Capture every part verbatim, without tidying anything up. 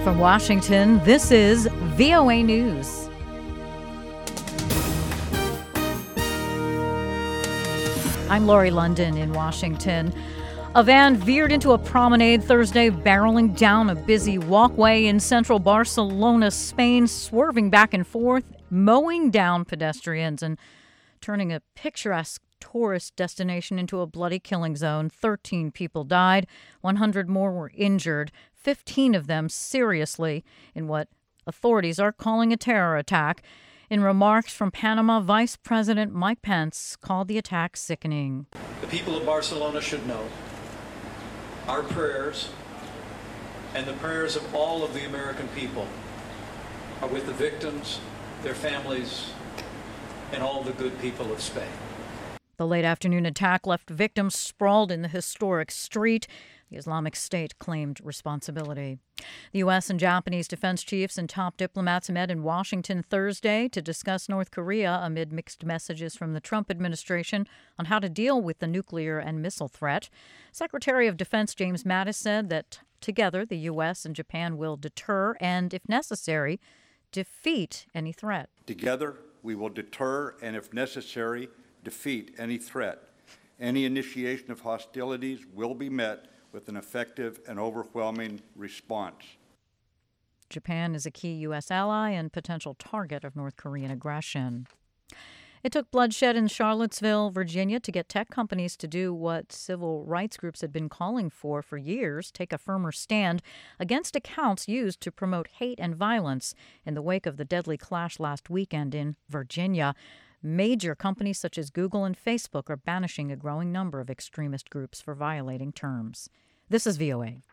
From Washington, this is V O A News. I'm Lori London in Washington. A van veered into a promenade Thursday, barreling down a busy walkway in central Barcelona, Spain, swerving back and forth, mowing down pedestrians and turning a picturesque tourist destination into a bloody killing zone. thirteen people died, one hundred more were injured, fifteen of them seriously in what authorities are calling a terror attack. In remarks from Panama, Vice President Mike Pence called the attack sickening. The people of Barcelona should know our prayers and the prayers of all of the American people are with the victims, their families, and all the good people of Spain. The late afternoon attack left victims sprawled in the historic street. The Islamic State claimed responsibility. The U S and Japanese defense chiefs and top diplomats met in Washington Thursday to discuss North Korea amid mixed messages from the Trump administration on how to deal with the nuclear and missile threat. Secretary of Defense James Mattis said that together the U S and Japan will deter and, if necessary, defeat any threat. Together we will deter and, if necessary, defeat any threat. Any initiation of hostilities will be met with an effective and overwhelming response. Japan is a key U S ally and potential target of North Korean aggression. It took bloodshed in Charlottesville, Virginia, to get tech companies to do what civil rights groups had been calling for for years, take a firmer stand against accounts used to promote hate and violence in the wake of the deadly clash last weekend in Virginia. Major companies such as Google and Facebook are banishing a growing number of extremist groups for violating terms. This is V O A.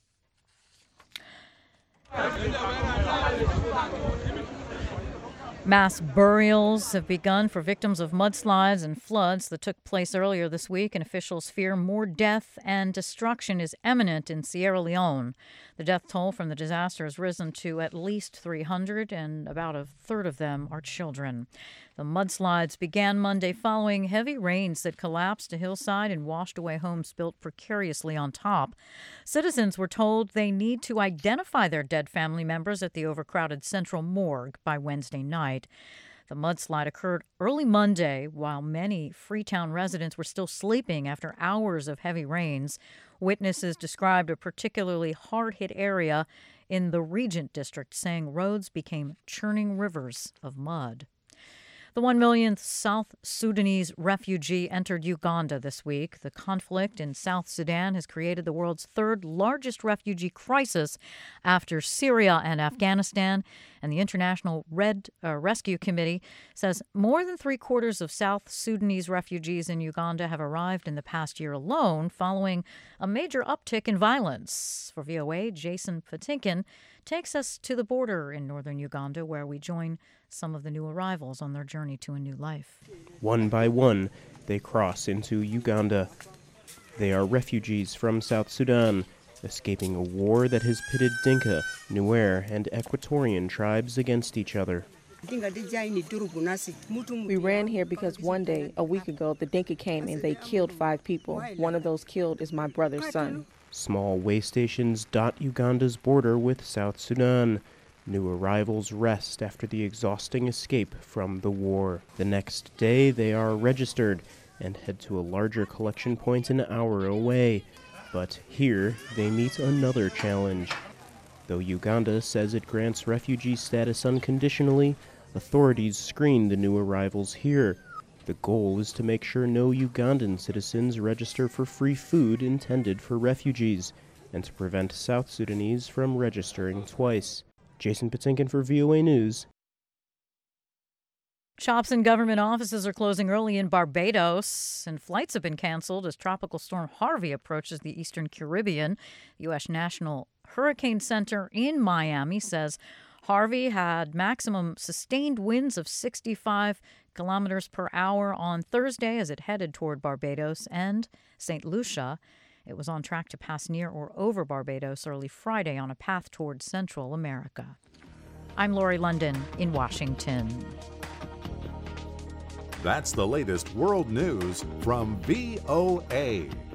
Mass burials have begun for victims of mudslides and floods that took place earlier this week, and officials fear more death and destruction is imminent in Sierra Leone. The death toll from the disaster has risen to at least three hundred, and about a third of them are children. The mudslides began Monday following heavy rains that collapsed a hillside and washed away homes built precariously on top. Citizens were told they need to identify their dead family members at the overcrowded Central Morgue by Wednesday night. The mudslide occurred early Monday while many Freetown residents were still sleeping after hours of heavy rains. Witnesses described a particularly hard-hit area in the Regent District, saying roads became churning rivers of mud. The one millionth South Sudanese refugee entered Uganda this week. The conflict in South Sudan has created the world's third largest refugee crisis after Syria and Afghanistan. And the International Red uh, Rescue Committee says more than three quarters of South Sudanese refugees in Uganda have arrived in the past year alone, following a major uptick in violence. For V O A, Jason Patinkin takes us to the border in northern Uganda, where we join some of the new arrivals on their journey to a new life. One by one, they cross into Uganda. They are refugees from South Sudan, escaping a war that has pitted Dinka, Nuer, and Equatorian tribes against each other. We ran here because one day, a week ago, the Dinka came and they killed five people. One of those killed is my brother's son. Small way stations dot Uganda's border with South Sudan. New arrivals rest after the exhausting escape from the war. The next day, they are registered and head to a larger collection point an hour away. But here, they meet another challenge. Though Uganda says it grants refugee status unconditionally, authorities screen the new arrivals here. The goal is to make sure no Ugandan citizens register for free food intended for refugees, and to prevent South Sudanese from registering twice. Jason Patinkin for V O A News. Shops and government offices are closing early in Barbados, and flights have been canceled as Tropical Storm Harvey approaches the eastern Caribbean. The U S National Hurricane Center in Miami says Harvey had maximum sustained winds of sixty-five kilometers per hour on Thursday as it headed toward Barbados and Saint Lucia. It was on track to pass near or over Barbados early Friday on a path toward Central America. I'm Lori London in Washington. That's the latest world news from V O A.